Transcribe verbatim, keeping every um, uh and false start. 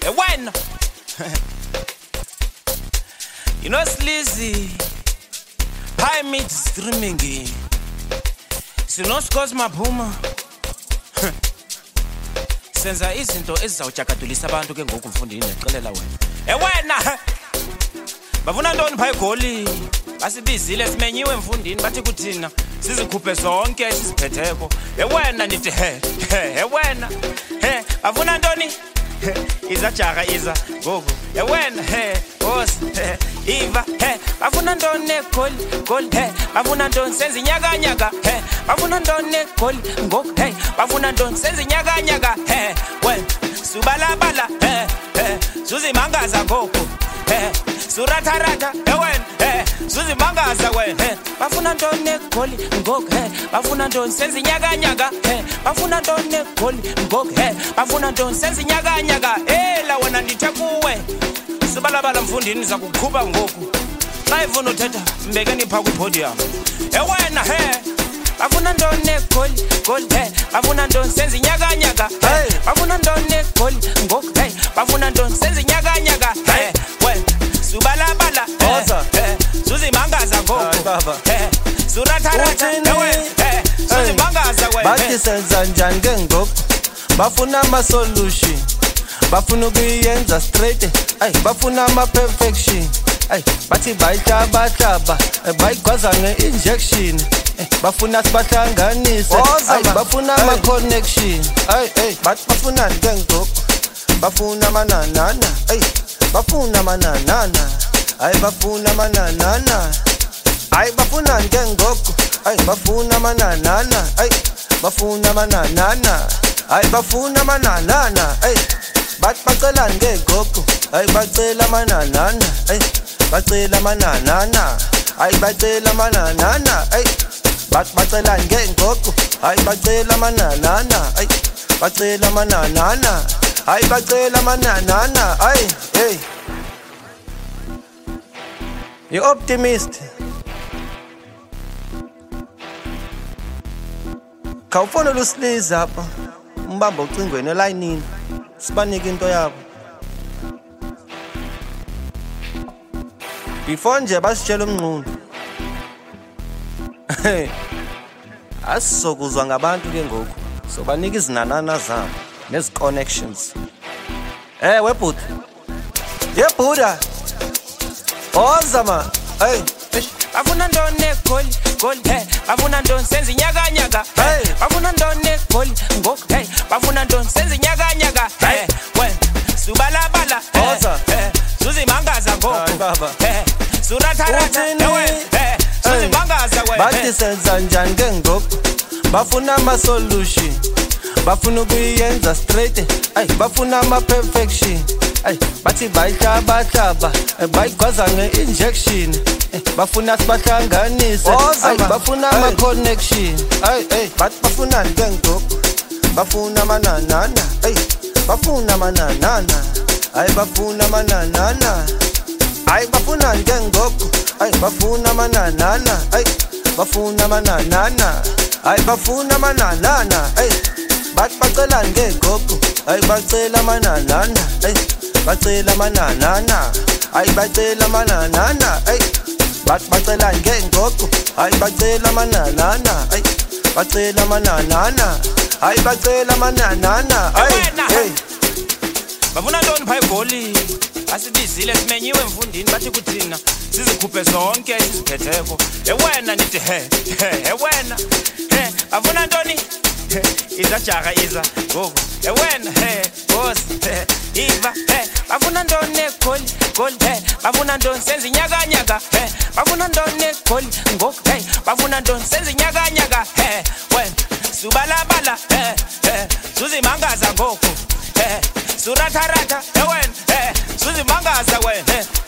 Hey, when you know sleazy high mid streaming sinoscos maphuma senza izinto ezizawujakadulisa abantu ke ngoku mfundini nexelela wena. Hey wena bafuna ntoni pha egoli basibizile simenyiwe mfundini bathi kuthina sizikhuphe zonke siziphetheko. Hey wena ndithi he he wena he bafuna ntoni iza jara iza gogo. Hey wena he boss he iva he bafuna ntoni egoli goli he bafuna ntoni senza inyakanyaka he bafuna ntoni egoli ngoku he bafuna ntoni senza inyakanyaka he wena subalabala he he suzimangaza gogo he suratharata he wena he suzimangaza wena he bafuna ntoni egoli ngoku he bafuna ntoni senza inyakanyaka he bafuna ntoni egoli ngoku he bafuna ntoni senza inyakanyaka eh la wena ndithe kuwe subalabala mfundini niza kukhupha ngoku xa ifuna uthetha mbekeni pha kwipodium. Hey wena he bafuna ntoni egoli goli he bafuna ntoni senza inyakanyaka he bafuna ntoni egoli ngoku he bafuna ntoni senza inyakanyaka he wena subalabala he suzimangaza ngoku he suratharata he wena he suzimangaza wena bathi senza njani ke ngoku bafuna ama solution bafuna ukuyenza straight ay bafuna ama perfection ay bathi bayihlaba hlaba bayigwaza nge-injection bafuna sibahlanganise ay bafuna ama connection ay ay bathi bafuna ke ngoku bafuna mananana ay bafuna mananana ay bafuna mananana ay bafuna ke ngoku ay bafuna mananana ay bafuna mananana ay bafuna mananana ay bathi bacela ngegogo ay bacela mananana ay bacela mananana ay bacela mananana ay bathi bacela ngegogo ay bacela mananana ay bacela mananana ay bacela mananana ay hey you optimist khawufona lusliza apha umbamba ucingweni elayinini sibanike into yabo before nje basitshela umnqundu asizokuzwa ngabantu ke ngoku sobanika izinanana zabo nezi connections. Eh webhuda yebhuda ozama hey bafuna ntoni egoli goli he bafuna ntoni senza inyakanyaka hey bafuna ntoni egoli ngoku hey bafuna ntoni senza inyakanyaka he wena subalabala he suzimangaza ngoku he suratharata he wena he suzimangaza wena bathi senza njani ke ngoku bafuna ama solution bafuna ukuyenza straight ay bafuna ama perfection ay bathi bayihlaba hlaba bayigwaza nge-injection bafuna sibahlanganise ay bafuna ama connection ay ay bathi bafuna ke ngoku bafuna mananana ay bafuna mananana ay bafuna mananana ay bafuna ke ngoku ay bafuna mananana ay bafuna mananana ay bafuna mananana ay bathi bacela ngegogo ay bacela mananana ay bacela mananana ay bacela mananana ay bathi bacela ngegogo ay bacela mananana ay bacela mananana ay bacela mananana ay hey bafuna ntoni pha egoli basibizile simenyiwe mfundini bathi kuthina sizikhuphe zonke siziphetheko. Hey wena ndithi he he wena he bafuna ntoni iza jara iza gogo. Hey wena he boss he iva he bafuna ntoni egoli goli he bafuna ntoni senza inyakanyaka he bafuna ntoni egoli ngoku he bafuna ntoni senza inyakanyaka he wena subalabala he he suzimangaza ngoku he suratharata he wena he suzimangaza wena he